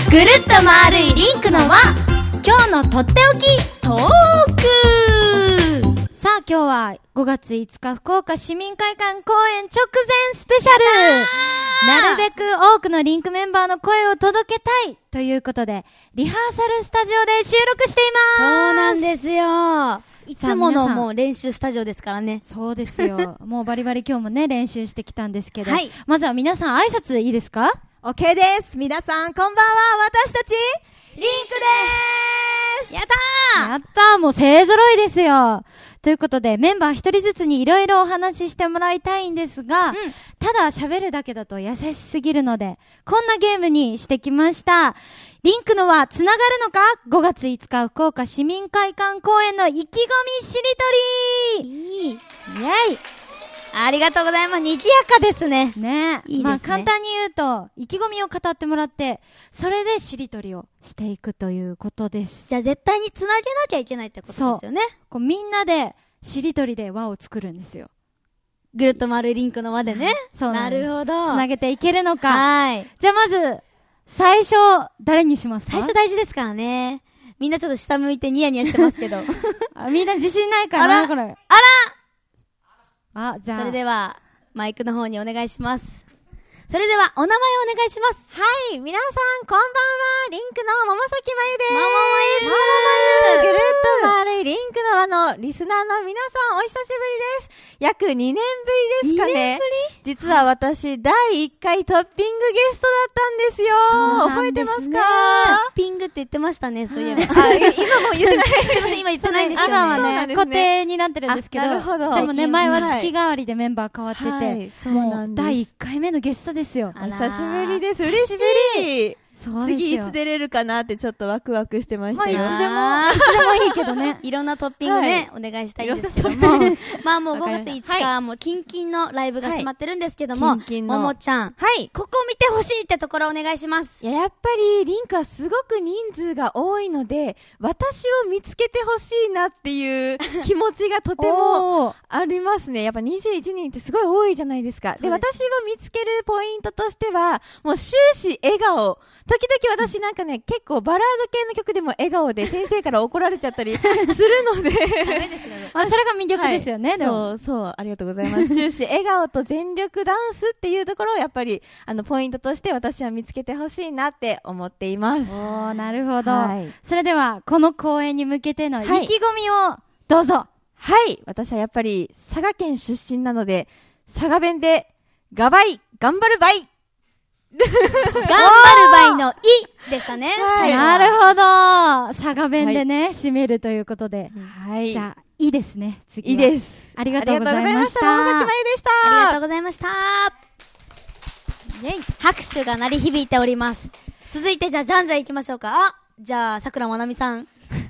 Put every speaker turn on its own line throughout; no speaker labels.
ぐるっと丸いリンクの輪、今日のとっておきトーク。さあ今日は5月5日福岡市民会館公演直前スペシャル。なるべく多くのリンクメンバーの声を届けたいということでリハーサルスタジオで収録しています。
そうなんですよ。いつものもう練習スタジオですからね。
そうですよ。もうバリバリ今日もね練習してきたんですけど、
はい、
まずは皆さん挨拶いいですか？
OK です。皆さんこんばんは。私たちリンクでーす。
やったー
やったー、もう勢揃いですよ。ということでメンバー一人ずつにいろいろお話ししてもらいたいんですが、ただ喋るだけだと優しすぎるのでこんなゲームにしてきました。リンクのはつながるのか、5月5日福岡市民会館公演の意気込みしりとり。イエイ。
ありがとうございます。賑やかですね。
ね。
いいですね。
まあ簡単に言うと意気込みを語ってもらってそれでしりとりをしていくということです。
じゃあ絶対につなげなきゃいけないってことですよね。
こうみんなでしりとりで輪を作るんですよ。
ぐるっと丸いリンクの輪でね。
そうなんです。
なるほど。
つなげていけるのか。
はい。
じゃあまず最初誰にしますか？
最初大事ですからね。みんなちょっと下向いてニヤニヤしてますけど。
みんな自信ないからなこれ。じゃあ
それではマイクの方にお願いします。それではお名前お願いします。
はい、皆さんこんばんは。リンクの桃崎まゆです。
桃
まゆぐるっと丸いリンクの輪のリスナーの皆さんお久しぶりです。約2年ぶりですかね。2年ぶり？実は私第1回トッピングゲストだったんですよ。覚えてますか？
トッピングって言ってましたね、そういえば。
今も言ってない。
すいません、今言ってないんですよね。
今はね固定になってるんですけど、
なるほど。
でもね前は月替わりでメンバー変わってて、
そうなんです。
もう第1回目のゲストですよ。
お久しぶりです。嬉しい。
そうですよ。
次いつ出れるかなってちょっとワクワクしてましたよ。
いつでもいいけどね。
いろんなトッピングね、お願いしたいんですけども。まあもう5月5日、もうキンキンのライブが迫ってるんですけども、ももちゃん。はい。ここを見てほしいってところお願いします。
いや、やっぱりリンクはすごく人数が多いので、私を見つけてほしいなっていう気持ちがとてもありますね。やっぱ21人ってすごい多いじゃないですか。で、私を見つけるポイントとしては、もう終始笑顔。時々私なんかね、結構バラード系の曲でも笑顔で先生から怒られちゃったりするので
それが魅力ですよね、でも。
そう、ありがとうございます。終始笑顔と全力ダンスっていうところをやっぱり、ポイントとして私は見つけてほしいなって思っています。
おー、なるほど。それでは、この公演に向けての意気込みをどうぞ。
はい。私はやっぱり佐賀県出身なので、佐賀弁で、頑張るばい
頑張るばいのいでしたね。
なるほど。佐賀弁でね、締めるということで。
はい。
じゃあ、いいですね。次は。
いいです。
ありがとうございました。
桃崎まゆでした。
ありがとうございました。イェイ。拍手が鳴り響いております。続いてじゃあ、じゃんじゃん行きましょうか。じゃあ、桜まなみさん。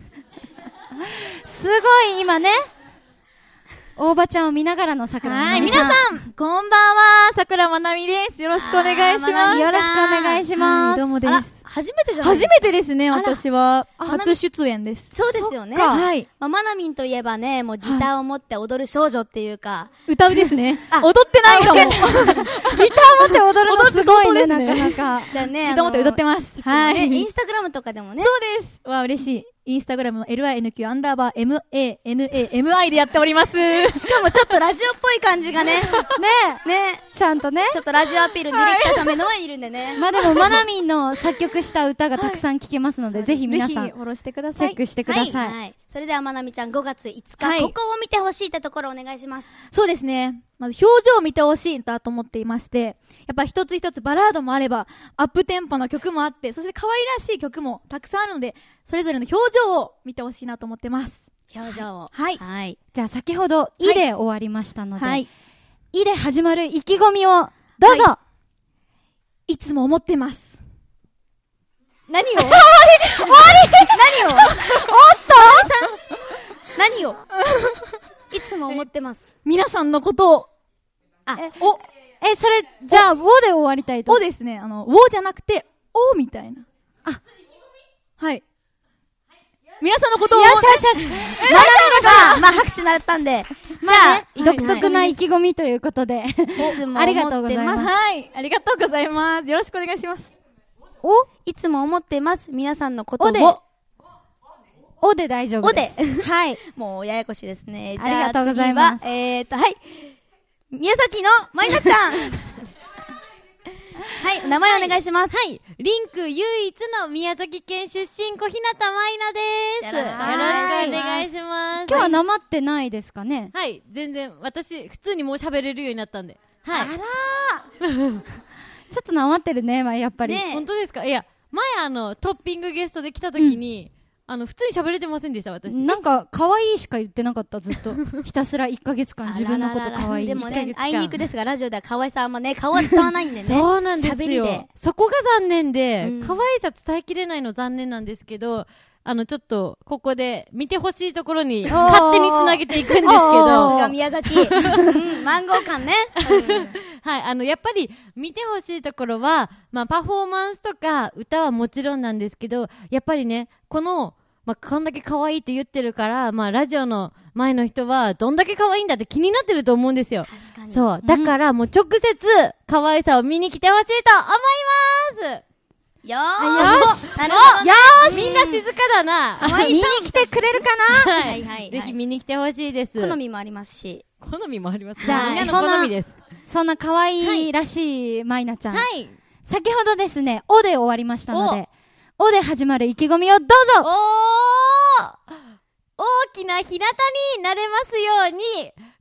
すごい今ね、大場ちゃんを見ながらの桜まなみさん。
はい、皆さん、こんばんは、桜まなみです。よろしくお願いします。
よろしくお願いします。
どうもです。
初めてじゃないですか？
初めてですね、私は。初出演です。
そうですよね。
はい。
まなみんといえばね、もうギターを持って踊る少女っていうか。
歌うですね。踊ってないかも。ギター
持って踊るのすごいね、なかなか。
じゃあね、
ギター持って歌ってます。
はい。インスタグラムとかでもね。
そうです。わ、嬉しい。インスタグラムの LINQ_MANAMI でやっております。
しかもちょっとラジオっぽい感じがね。ね。
ちゃんとね。
ちょっとラジオアピールにできたためのはいるんでね。
まあでも、まなみんの作曲した歌がたくさん聴けますので、ぜひ皆さん、
フォローしてください。
チェックしてください。
はい。それではまなみちゃん5月5日、ここを見てほしいってところお願いします。
そうですね。まず表情を見てほしいんだと思っていまして、やっぱ一つ一つバラードもあれば、アップテンポの曲もあって、そして可愛らしい曲もたくさんあるので、それぞれの表情を見てほしいなと思ってます。
表情を。
はい。
はい。
じゃあ先ほど、いで終わりましたので、
はい。
いで始まる意気込みを、どうぞ、
いつも思ってます。
何を終わり何をおっと何をいつも思ってます。
皆さんのことを。
それ、じゃあ、ウォで終わりたいと。
ウォですね。ウォじゃなくて、オみたいな。はい。皆さんのことを。
よし。
まあ、拍手鳴ったんで。じゃあ、
独特な意気込みということで。ありがとうございます。
はい。ありがとうございます。よろしくお願いします。
いつも思ってます。皆さんのことを。
おで大丈夫です。はい。
もうややこしいですね。
ありがとうございます。
はい。宮崎のまいなちゃん。はい、名前お願いします。
はい。リンク唯一の宮崎県出身小日向まいなです。
よろしくお願いします。
今日はなまってないですかね？
はい。全然、私、普通にもう喋れるようになったんで。はい。
あらー。ちょっとなまってるね、やっぱり。
本当ですか？いや、前トッピングゲストで来た時に、普通に喋れてませんでした、私。
なんか、可愛いしか言ってなかった、ずっと。ひたすら1ヶ月間自分のこと可愛い。
でもね、あいにくですが、ラジオでは可愛さあんまね、顔は伝わないんでね。
そうなんですよ。そこが残念で、可愛さ伝えきれないの残念なんですけど、ちょっと、ここで見てほしいところに勝手に繋げていくんですけど。
さすが宮崎。マンゴー感ね。
はい、やっぱり見てほしいところは、パフォーマンスとか歌はもちろんなんですけど、やっぱりね、こんだけ可愛いって言ってるから、ラジオの前の人は、どんだけ可愛いんだって気になってると思うんですよ。
確かに。
そう。だからもう直接、可愛さを見に来てほしいと思います。
よーし。なるほど。
よーし。みんな静かだな。
見に来てくれるかな？
はいはい。ぜひ見に来てほしいです。
好みもありますし。
好みもあります。
じゃあ、
みんなの好みです。
そんな可愛いらしいまいなちゃん。はい。先ほどですね、おで終わりましたので、おで始まる意気込みをどうぞ。
大きな日向になれますように、小日向まい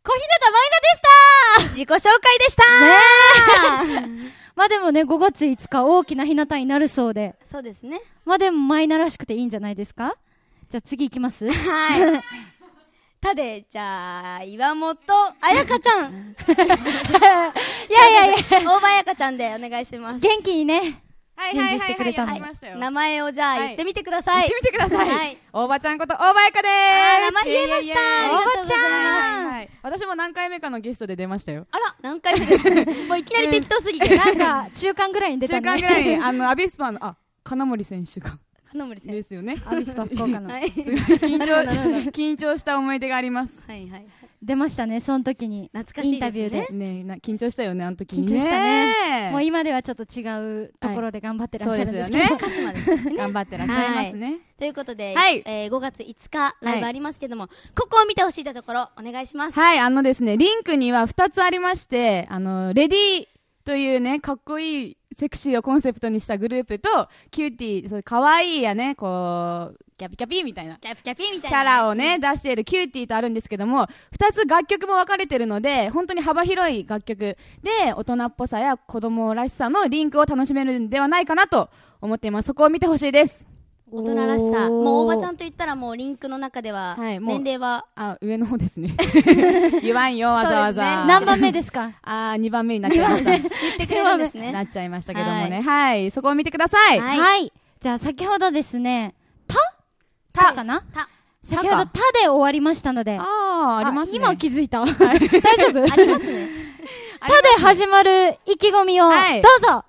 なでした。
自己紹介でした
ねでもね、5月5日大きな日向になるそうで。
そうですね。
でもマイナらしくていいんじゃないですか？じゃあ次行きます？
はい。じゃあ、岩本彩香ちゃん。
いや。
大場彩香ちゃんでお願いします。
元気にね。
はい。名前をじゃあ言ってみてください。
言ってみてください。はい。大場ちゃんこと大場彩香でーす。
名前言えました。
大場ちゃん。
私も何回目かのゲストで出ましたよ。
あら、何回目ですか？もういきなり適当すぎて。
なんか、中間ぐらいに出たね。
中間ぐらいに、アビスパの、金森選手が。
金森選手。
ですよね。
アビスパ福岡の。
緊張した思い出があります。
はいはい。
出ましたね、その時に。
懐かしい
インタビューで。
ね、緊張したよね、あの時に。
緊張したね。もう今ではちょっと違うところで頑張ってらっしゃるんですけど。
鹿島ですね。
頑張ってらっしゃいますね。
ということで、5月5日ライブありますけども、ここを見てほしいところ、お願いします。
はい、ですね、リンクには2つありまして、レディーというね、かっこいいセクシーをコンセプトにしたグループと、キューティー、そう可愛いやね、こう、キャピキャピみたいな。
キャピキャピみたいな。
キャラをね、出しているキューティーとあるんですけども、2つ楽曲も分かれてるので、本当に幅広い楽曲で、大人っぽさや子供らしさのリンクを楽しめるんではないかなと思っています。そこを見てほしいです。
大人らしさ。もうおばちゃんと言ったらもうリンクの中では、年齢は。
上の方ですね。言わんよ、わざわざ。
何番目ですか
？2番目になっちゃいました。
言ってくれるんですね。
なっちゃいましたけどもね。はい。そこを見てください。
はい。じゃあ先ほどですね、たかな？先ほどたで終わりましたので。
ありますね。
今気づいた。大丈夫？
ありますね。
たで始まる意気込みを、どうぞ。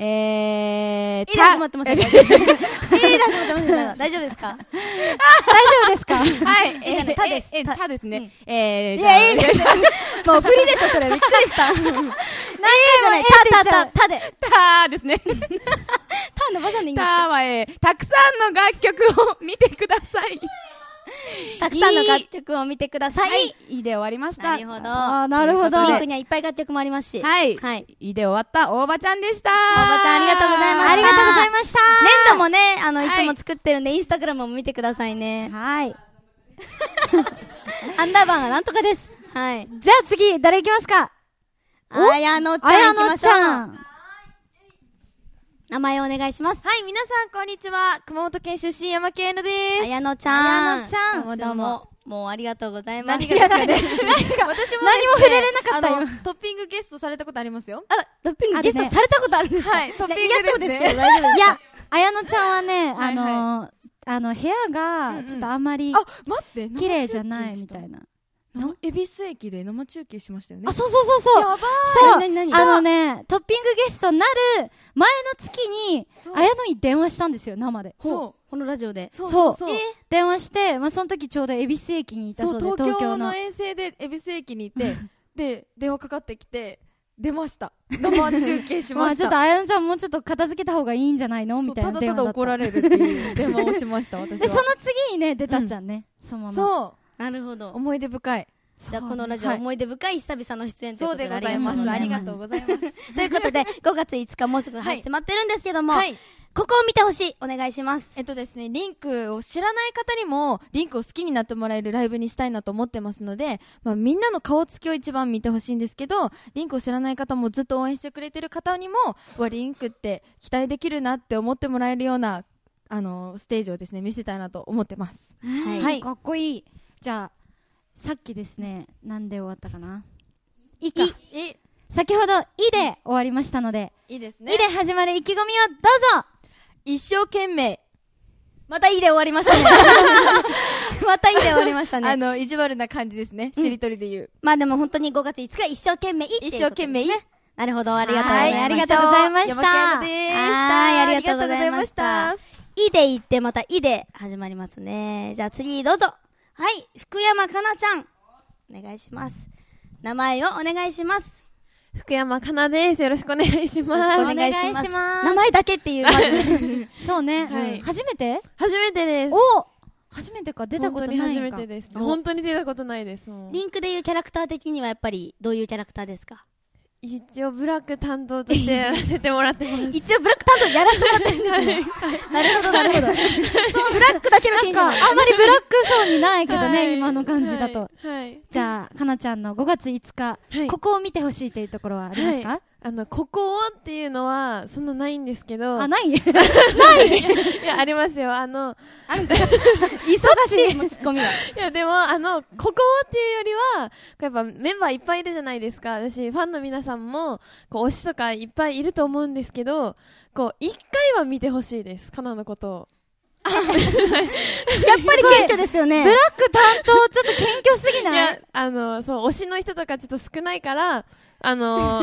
始まってます。始まってます。大丈夫ですか？
大丈夫ですか？
はい。
たです。
たですね。
もう振りでしょ、それ。びっくりした。何回もたで。
たですね。
たのバザンでいいんです
か？たはたくさんの楽曲を見てください。
たくさんの楽曲を見てください。
いいで終わりました。
なるほど。
なるほど。
リンクにはいっぱい楽曲もありますし。
はい。いいで終わった大場ちゃんでした。
大場ちゃんありがとうございました。
ありがとうございました。
粘土もね、いつも作ってるんで、インスタグラムも見てくださいね。
はい。
アンダーバーがなんとかです。はい。
じゃあ次、誰行きますか？
綾乃ちゃん行きましょう。
綾乃ちゃん。
名前をお願いします。
はい、皆さんこんにちは。熊本県出身山県のです。
綾乃ちゃん。
綾乃ちゃん。
どうも。もうありがとうございます。
何がですかね。私も
何も触れれなかったよ。
トッピングゲストされたことありますよ。
あら、トッピングゲストされたことあるんですか？
はい、トッピングですね。
大丈夫です。
いや、綾乃ちゃんはね、部屋がちょっとあんまり綺麗じゃないみたいな。
恵比寿駅で生中継しましたよね。
あ、そう。やばーい。そう。トッピングゲストになる前の月に、綾乃に電話したんですよ、生で。
そう。このラジオで。
そう。電話して、その時ちょうど恵比寿駅にいたそうで、
東京の遠征で恵比寿駅にいて、で、電話かかってきて、
出ました。生中継しました。
ちょっとあやのちゃんもうちょっと片付けた方がいいんじゃないのみたいな
ただただ怒られるっていう電話をしました私は。
その次にね出たっちゃんね、そのまま。
そう、なるほど。
思い出深い。
じゃあこのラジオ思い出深い久々の出演ということで、
そうでございます。ありがとうございます。
ということで5月5日もうすぐ迫ってるんですけども、ここを見てほしい、お願いします。
ですね、リンクを知らない方にもリンクを好きになってもらえるライブにしたいなと思ってますので、みんなの顔つきを一番見てほしいんですけど、リンクを知らない方もずっと応援してくれてる方にもリンクって期待できるなって思ってもらえるようなステージをですね見せたいなと思ってます。
はい、かっこいい。じゃあさっきですね、なんで終わったかな。いか。先ほどいで終わりましたので、
いいですね。
いで始まる意気込みをどうぞ。
一生懸命。
またいで終わりましたね。またいで終わりましたね。
意地悪な感じですね。しりとりで言う。
でも本当に5月5日一生懸命っていうことですね。
一生懸命。
なるほど、ありがとうございました。
ありがとうございました。
山県でした。
ありがとうございました。いで言ってまたいで始まりますね。じゃあ次どうぞ。はい、福山かなちゃん。お願いします。名前をお願いします。
福山かなです。よろしくお願いします。
よろしくお願いします。名前だけっていう。
そうね。初めて？
初めてです。
初めてか、出たことないか。
初めてです。本当に出たことないです。
リンクでいうキャラクター的にはやっぱりどういうキャラクターですか？
一応ブラック担当としてやらせてもらってます。
一応ブラック担当やらせてもらってるんですね。なるほどなるほど。そう、ブラックだけの
なんかあんまりブラックそうにないけどね、今の感じだと。
はい。
じゃあかなちゃんの5月5日、ここを見てほしいというところはありますか？
ここをっていうのはそんなないんですけど。
ない？ない？
いや、ありますよ。
忙しいツッコミが。
いや、でも、ここをっていうよりは、やっぱメンバーいっぱいいるじゃないですか。私、ファンの皆さんも、推しとかいっぱいいると思うんですけど、一回は見てほしいです。カナのことを。
やっぱり謙虚ですよね。
ブラック担当、ちょっと謙虚すぎない？いや、
そう、推しの人とかちょっと少ないから、そう、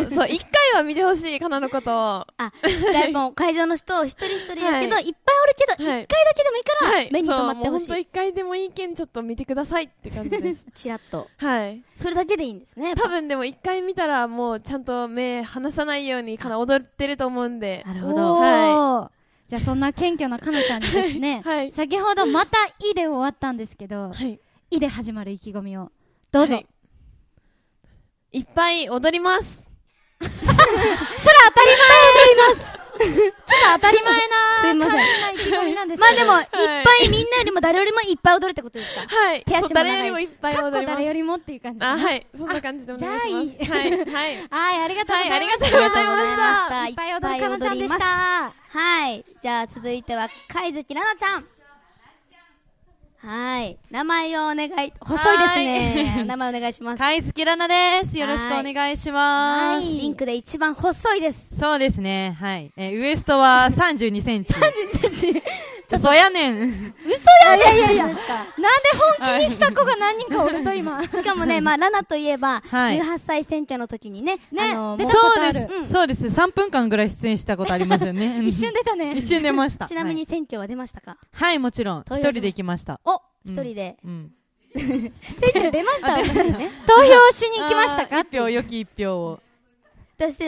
一回は見てほしい、カナのことを。
じゃあもう会場の人を一人一人やけど、いっぱいおるけど、一回だけでもいいから、目に留まってほしい。
ほんと一回でもいいけん、ちょっと見てくださいって感じです。
チラッと。
はい。
それだけでいいんですね。
多分でも一回見たら、もうちゃんと目離さないように、踊ってると思うんで。
なるほど。
はい。じゃあそんな謙虚なかなちゃんにですね、先ほどまたいで終わったんですけど、いで始まる意気込みをどうぞ。
いっぱい踊ります。
それ当たり前踊ります。ちょっと当たり前な意気込みなんですけど。
でもいっぱいみんなよりも誰よりもいっぱい踊るってことですか？
はい。
手足も長いし。
誰よりもいっぱい踊ります。
誰よりもっていう感じ。
はい。そんな感じでお願いします。
じゃあいい。はい。ありがとうございました。
ありがとうございました。
いっぱい踊るかなちゃんでした。
はい。じゃあ続いては貝月らなちゃん。はい。名前をお願い。細いですね。名前お願いします。
貝月らなです。よろしくお願いします。
リンクで一番細いです。
そうですね。はい。ウエストは32センチ。
32センチ。
嘘やねん。
嘘やねん。
いや。なんで本気にした子が何人かおると今。
しかもね、ラナといえば、18歳選挙の時にね、
出たことある。
そうです。3分間ぐらい出演したことありますよね。
一瞬出たね。
一瞬出ました。
ちなみに選挙は出ましたか？
はい、もちろん。一人で行きました。
一人で。選挙出ました、私ね。
投票しに行きましたか？
一票、良き一票を。
そして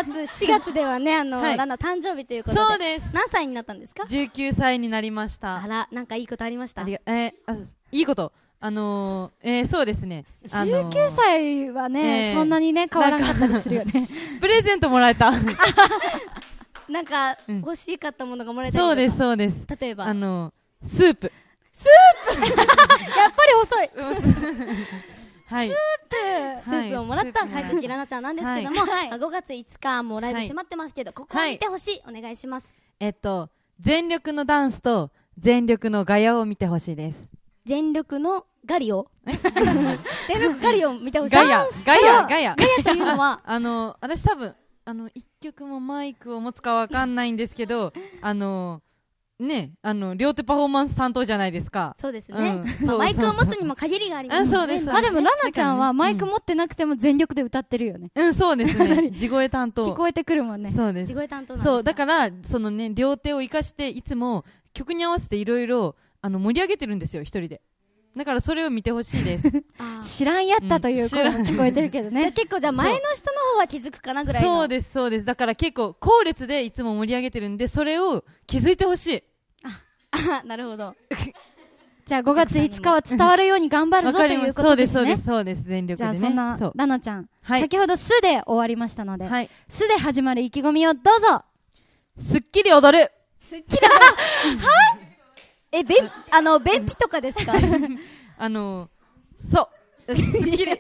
4月ではね、ラナ誕生日ということで。
そうです。
何歳になったんですか
？19歳になりました。
あら、なんかいいことありました？
いいこと。そうですね。
19歳はね、そんなにね、変わらなかったりするよね。
プレゼントもらえた。
なんか、欲しかったものがもらえたりとか。
そうです。
例えば。
スープ。
やっぱり細い。
はい。
スープをもらった貝月らなちゃんなんですけども、5月5日もうライブ迫ってますけど、ここを見てほしい。お願いします。
全力のダンスと全力のガヤを見てほしいです。
全力のガリを全力ガリを見てほしい。
ガヤ
というのは
私多分一曲もマイクを持つかわかんないんですけど、両手パフォーマンス担当じゃないですか。
そうですね。マイクを持つにも限りがありますね。
そうです。
でもラナちゃんはマイク持ってなくても全力で歌ってるよね。
そうですね。地声担当。
聞こえてくるもんね。
そうです。
地声担当なんです。
そう、だから両手を生かしていつも曲に合わせていろいろ盛り上げてるんですよ、一人で。 だからそれを見てほしいです。
知らんやったという声も聞こえてるけど
じゃあ
ね。
結構じゃあ前の人の方は気づくかなぐらいの。
そうです、そうです。だから結構、後列でいつも盛り上げてるんで、それを気づいてほしい。
あ、なるほど。
じゃあ5月5日は伝わるように頑張るぞということですね。
そうです、そうです、全力
じゃ
でね。
あそんな
そう
ラナちゃん、
はい
先ほど「す」で終わりましたので
はい。
「す」で始まる意気込みをどうぞ。
すっきり踊る。
便秘とかですか？
そう。すっきり。すっきり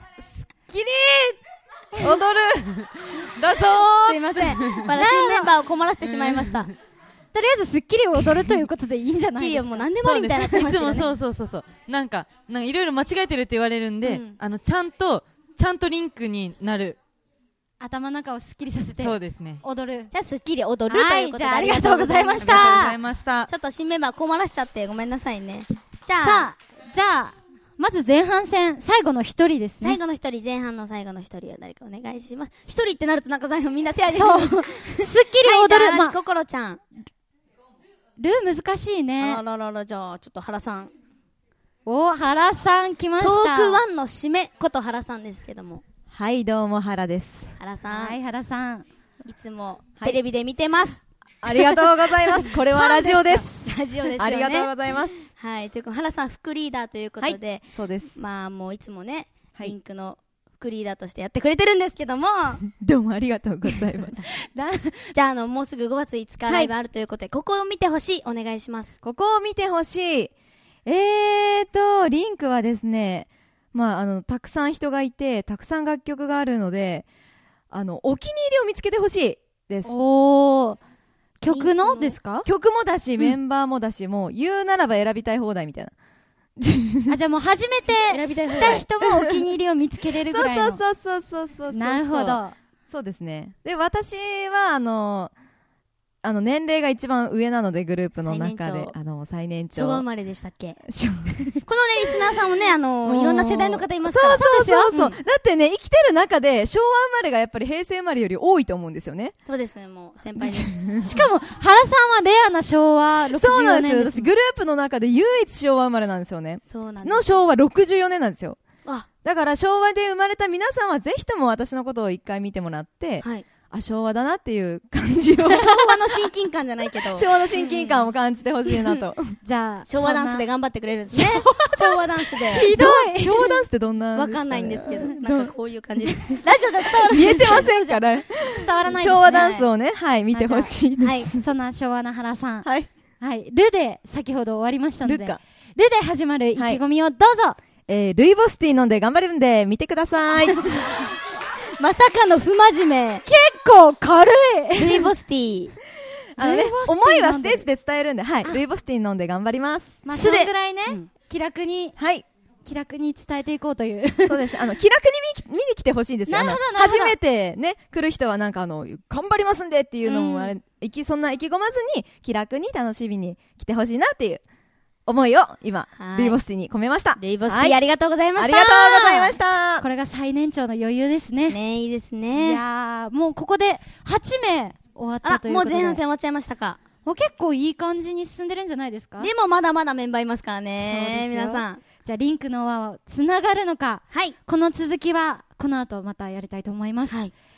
踊るだぞ
すいません。まだ新メンバーを困らせてしまいました。
とりあえず「すっきり踊る」ということでいいんじゃないですか。
キリオも何でもありみたいになってますけどね。
いつもそう。なんかいろいろ間違えてるって言われるんで、
うん
ちゃんとリンクになる。
頭の中をすっきりさせて
そうですね。
踊る。
じゃあ、すっきり踊るということで、
はいじゃあありがとうございました
ありがとうございました。
ちょっと新メンバー困らしちゃってごめんなさいね。じゃあ、
さあじゃあまず前半戦最後の一人ですね。
最後の一人、前半の最後の一人を誰かお願いします。一人ってなるとなんか最後みんな手挙げて
そうすっきり踊る。まあ
こころちゃん。
ルー難しいね。
あららら、じゃあ、ちょっと原さん。
お原さん来ま
ト
した。
ークワンの締めこと原さんですけども。
はい、どうも、原です。
原さん、
はい原さん。
いつもテレビで見てます。
ありがとうございます。これはラジオです。
ラジオですよね。
ありがとうございます。
はい、ということで原さん副リーダーということで、
そうです。
まあもういつもね、
はい
リンクの副リーダーとしてやってくれてるんですけども、
どうもありがとうございます。
じゃあもうすぐ5月5日ライブあるということで、ここを見てほしい、お願いします。
ここを見てほしい。リンクはですね、たくさん人がいて、たくさん楽曲があるので、お気に入りを見つけてほしいです。
おー曲のですか？
曲もだし、メンバーもだし、もう言うならば選びたい放題みたいな。
あじゃあもう初めて
選びたい
来た人もお気に入りを見つけれるぐらいの。
そう。
なるほど。
そうですね。で、私は、年齢が一番上なので、グループの中で、最年長。
昭和生まれでしたっけ？
昭和
このね、リスナーさんもね、いろんな世代の方いますから。
そう。だってね、生きてる中で、昭和生まれがやっぱり平成生まれより多いと思うんですよね。
そうですね、もう先輩です。
しかも原さんはレアな昭和
そうな
64
んですよ。
年です
私、グループの中で唯一昭和生まれなんですよね。
そうなんです。
の昭和64年なんですよ。
あ、
だから昭和で生まれた皆さんはぜひとも私のことを一回見てもらって、
はい。
あ、昭和だなっていう感じを、
昭和の親近感じゃないけど、
昭和の親近感を感じてほしいなと。
じゃあ
昭和ダンスで頑張ってくれるんですね。昭和ダンスで。
ひどい
昭和ダンスってどんな
わかんないんですけど、なんかこういう感じです。ラジオじゃ伝わら
見えてませんから。
伝わらないですね。
昭和ダンスをね、はい、見てほしいです。
はい。
そんな昭和な原さん。
はい。
はい。ルで先ほど終わりましたので。
ルか。
ルで始まる意気込みをどうぞ。
ルイボスティー飲んで頑張るんで見てください。
まさかの不真面目。
結構軽い。
ルイボスティー。
ルイボスティー
思いはステージで伝えるんで、はい。ルイボスティー飲んで頑張ります。
まあ、そ
素で
れぐらいね、
うん
気楽に
はい。
伝えていこうという。
そうです。気楽に見に来てほしいんですよ。
なるほどなるほど
初めてね、来る人はなんか頑張りますんでっていうのもあれ、そんな意気込まずに、気楽に楽しみに来てほしいなっていう思いを今
は、い
ルイボスティーに込めました。
ルイボスティ
はい
ーありがとうございました。
ありがとうございました。
これが最年長の余裕ですね。
ね、いいです
い
ね。
やー、もうここで8名終わっ
あら、もう
たということで。
前半戦終わっちゃいましたか。
もう結構いい感じに進んでるんじゃないですか？
でもまだまだメンバーいますから
そう
ね、
ですよ
皆さん。
じゃあリンクの輪はつながるのか、
はい。
この続きはこの後またやりたいと思います。
はい。